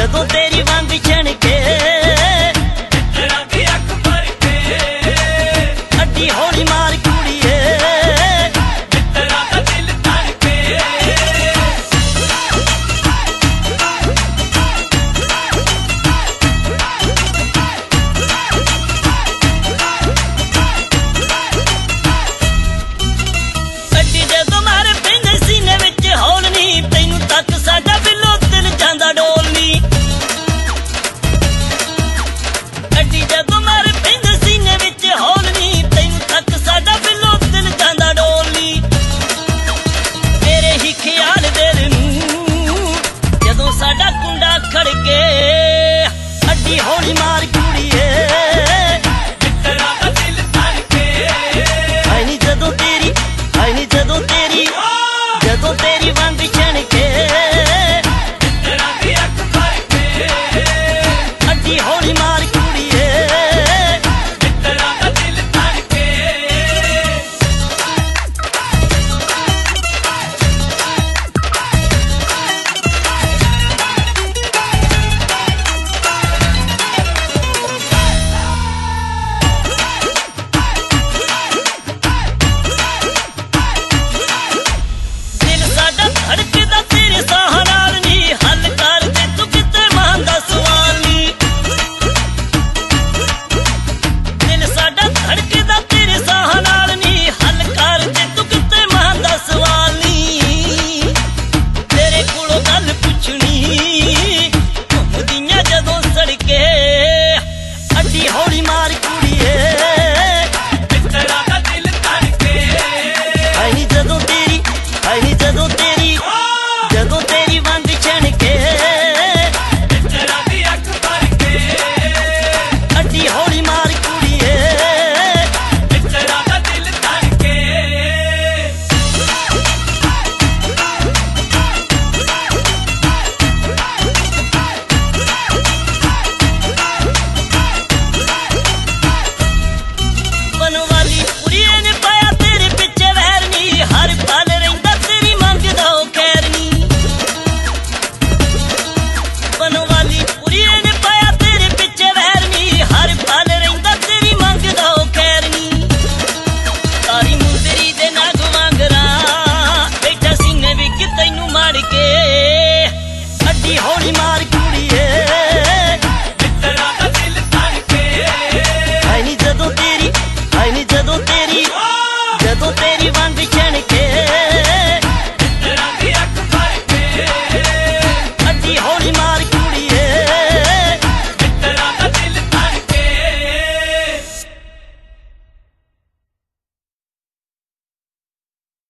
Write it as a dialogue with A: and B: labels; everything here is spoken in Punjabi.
A: ਜਦੋਂ ਤੇਰੀ ਵੰਗ ਛਣ ਕੇ
B: ਮਿੱਤਰਾਂ ਦੀ ਅੱਖ ਭਰ ਕੇ
A: ਅੱਡੀ ਹੌਲੀ ਮਾਰ ਕੁੜੀਏ
B: ਮਿੱਤਰਾਂ ਦਾ ਦਿਲ ਧੜ ਕੇ
A: ਅੱਡੀ ਜਦੋਂ ਮਾਰੇ ਪੈਂਦੇ ਸੀਨੇ ਵਿੱਚ ਹੌਲ ਨੀ ਤੈਨੂੰ ਤੱਕ ਸਾਡਾ ਬਿੱਲੋ ਦਿਲ ਜਾਂਦਾ ਡੋਲ ਨੀ ਅੱਡੀ ਜਦੋਂ ਮਾਰੇ ਪੈਂਦੇ ਸੀਨੇ ਵਿੱਚ ਹੌਲ ਨੀ ਤੈਨੂੰ ਤੱਕ ਸਾਡਾ ਬਿੱਲੋ ਦਿਲ ਜਾਂਦਾ ਡੋਲ ਨੀ ਤੇਰੇ ਹੀ ਖਿਆਲ ਦਿਲ ਨੂੰ ਜਦੋਂ ਸਾਡਾ ਕੁੰਡਾ ਖੜਕੇ ਅੱਡੀ ਹੌਲੀ ਮਾਰ